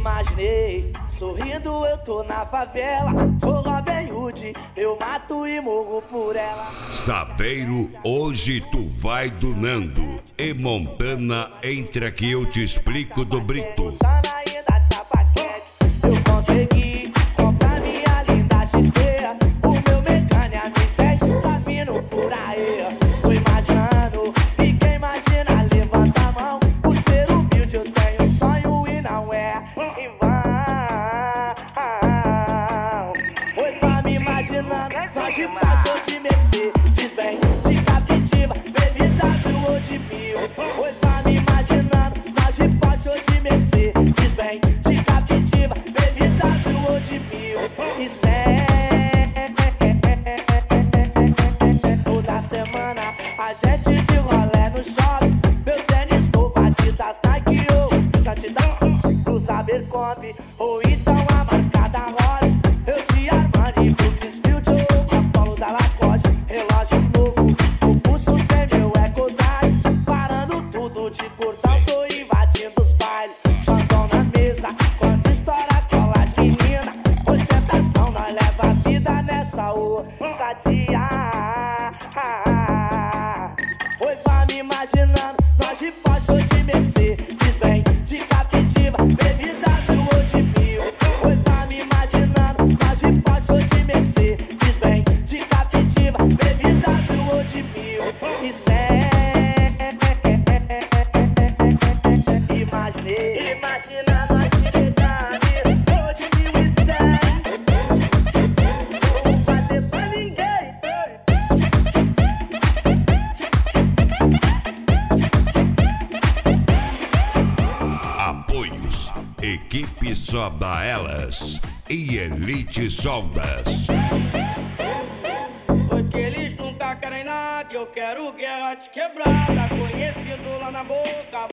Imaginei, sorrindo eu tô na favela. Sou Robin Hood, eu mato e morro por ela. Saveiro, hoje tu vai do Nando. E Montana, entra que eu te explico do Brito. Eu consegui comprar minha linda XP. O meu mecânico me segue, tá vindo por aí. Tô imaginando, ninguém imagina, levanta a mão. Por ser humilde eu tenho um sonho e não é em vão. Oi, tá me imaginando, nós de passou de Mercedes, bem de Captiva, BMW ou de Mil. Oi, tá me imaginando, nós de passou de Mercedes, bem de Captiva, BMW ou de Mil. E toda semana a gente de rolê no shopping. Meu tênis novo, Adidas, Nike ou Santidão, Cruz Abercrombie ou então a marca da Ross. Eu de Armani, Brooksfield ou Apollo da Lacoste. Relógio novo, o pulso tem meu Echo Drive. Parando tudo de curtão, tô invadindo os bailes. Chandon na mesa, quando estoura cola as meninas. Ostentação, nós leva a vida nessa ousadia. Oi, vai me imaginando, nós de Porsche ou de Mercedes, bem de Captiva, BMW ou de Mil. Oi, vai me imaginando, nós de Porsche ou de Mercedes, bem de Captiva, BMW ou de Mil. Imaginei, imagina nós de Mercedes ou de Mil e cem. Não vou fazer pra ninguém. Apoios: Equipe Solda Elas e Elite Soldas. Porque eles nunca querem nada e eu quero guerra de quebrada. Conhecido lá na boca,